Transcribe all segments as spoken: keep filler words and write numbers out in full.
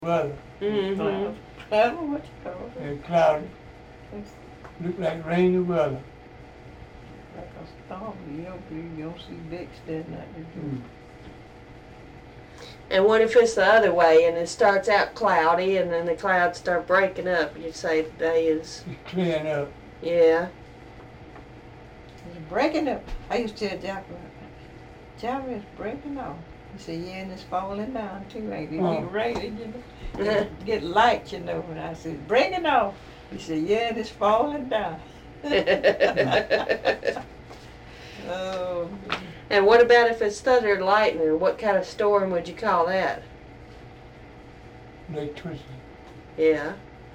weather. Mm-hmm. Cloud. Cloud, what you call it? It's cloudy. It's Look like rainy weather. like a storm. You don't, you don't see big standing out there. Mm. And what if it's the other way and it starts out cloudy and then the clouds start breaking up? You'd say the day is, It's clearing up. yeah. It's breaking up. I used to tell Jackie, Jackie, it's breaking off. He said, yeah, and it's falling down too. Ain't it? It Oh. get raining, you know. It get light, you know. And I said, breaking off. He said, yeah, and it's falling down. Oh. And what about if it's thunder and lightning? What kind of storm would you call that? Electricity. Yeah.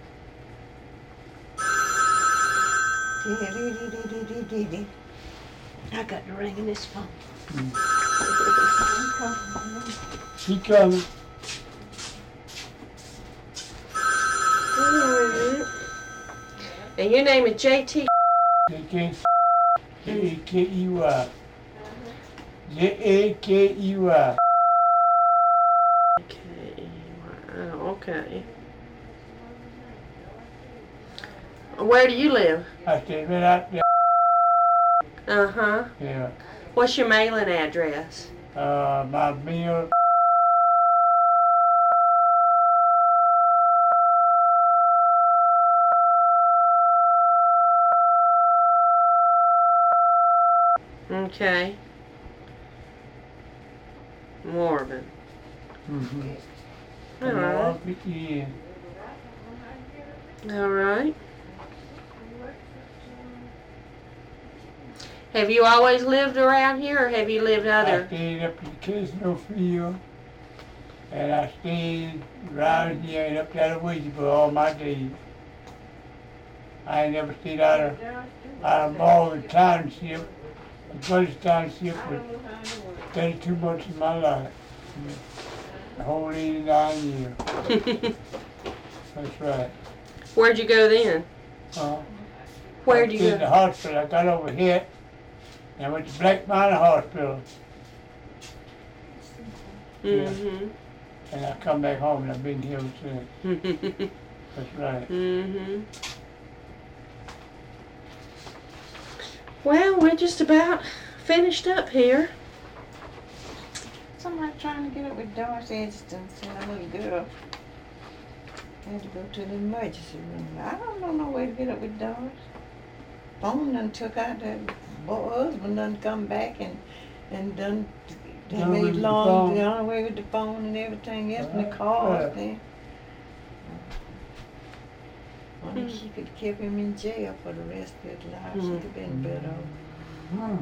I got the ring in this phone. Mm. I'm She coming. Mm-hmm. And your name is J T. J K J A K E Y. J A K E Y. Okay. Wow, okay. Where do you live? I stay right out there. Uh-huh. Yeah. What's your mailing address? Uh, my mail. Okay. Mormon. Mm-hmm. All right. Yeah. All right. Have you always lived around here, or have you lived I other? stayed up in Casino Field, and I stayed around here and up that way for all my days. I ain't never stayed out of, out of Morgan Township. The Budge Township was thirty-two months of my life. The whole eighty-nine years. That's right. Where'd you go then? Uh, Where'd I you stayed in the go? hospital. I got over here, and I went to Black Mountain Hospital. Mm-hmm. And I come back home, and I've been here since. That's right. Mm-hmm. Well, we're just about finished up here. Somebody trying to get up with Doris Edgerton, said a little girl had to go to the emergency room. I don't know no way to get up with Doris. Phone done took out that boy husband done come back and and done they Done made with the long phone. done away with the phone and everything else and the Uh, cars uh. then. Wonder if she could keep him in jail for the rest of his life. She'd have been better off. Hmm.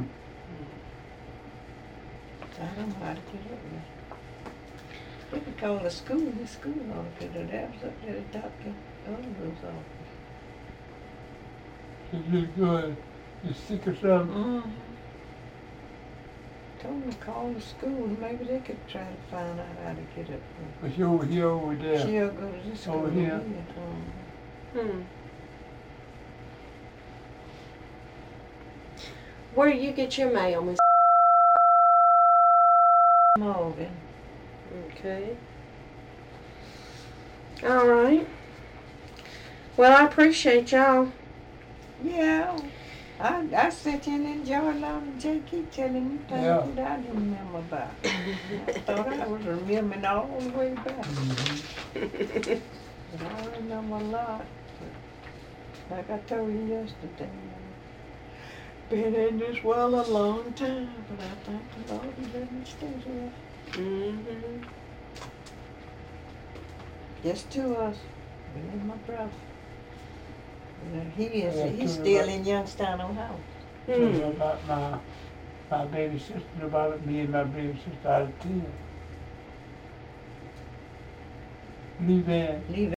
I don't know how to get up there. They could call the school, the school office, or that was up there at Doctor Oliver's office. She's really good. You sick or something? Mm-hmm. Told them to call the school, maybe they could try to find out how to get up there. But she over here, over there. She'll go to the school. Over here? Mhm. Hmm. Where do you get your mail, Miss? Morgan. Okay. All right. Well, I appreciate y'all. Yeah. I, I sat in and enjoyed a lot of Jay keep telling me things Yeah. that I didn't remember about. I thought I was remembering all the way back. Mhm. But I remember a lot. But like I told you yesterday, I've been in this world a long time, but I thank the Lord He let me stay here. Mm-hmm. Just two of us, me and my brother. And he is, Yeah, he's two of still us. in Youngstown, Ohio. Tell Hmm. her about my, my baby sister, about me and my baby sister out of ten. Leave in. Leave